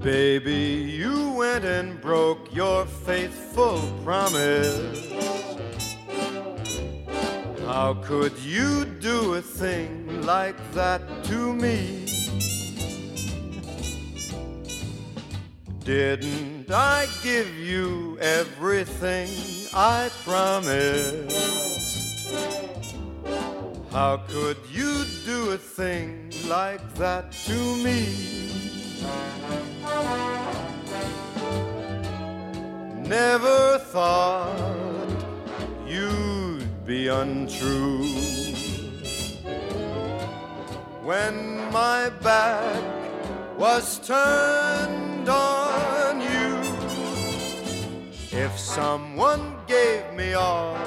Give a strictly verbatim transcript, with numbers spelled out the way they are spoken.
Baby, you went and broke your faithful promise. How could you do a thing like that to me? Didn't I give you everything I promised? How could you do a thing like that to me? Never thought you'd be untrue. When my back was turned on you, if someone gave me all